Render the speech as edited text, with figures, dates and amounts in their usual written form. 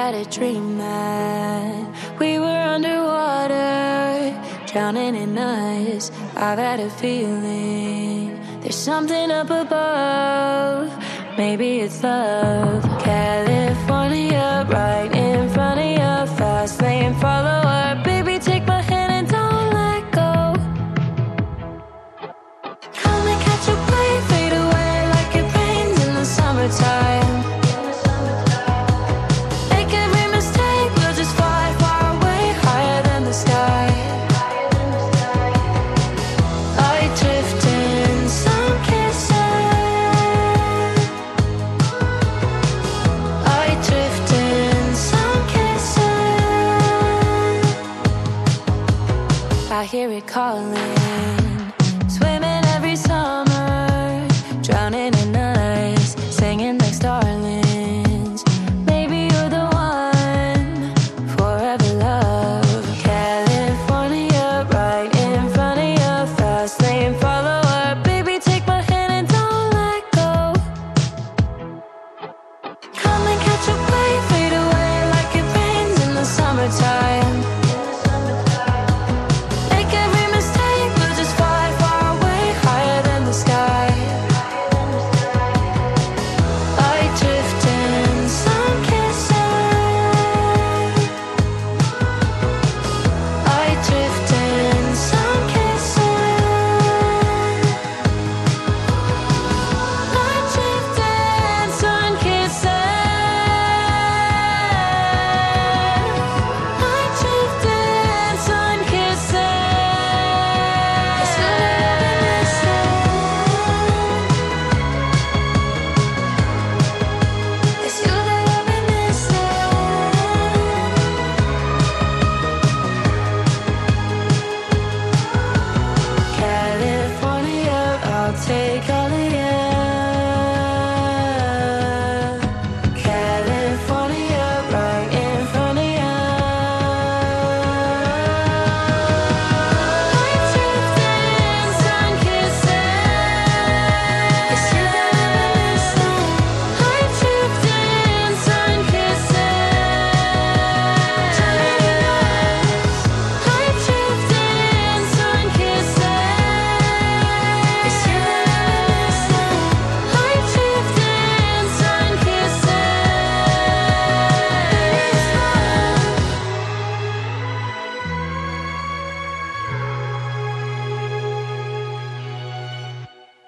had a dream that we were underwater, drowning in us. I've had a feeling there's something up above. Maybe it's love. California, right in front of your fast lane. Follow up, baby, take my hand and don't let go. Come and catch a wave, fade away like it rains in the summertime. Make every mistake, we'll just fly far away, higher than the sky. I drift in some kisses. I drift in some kisses. I hear it calling.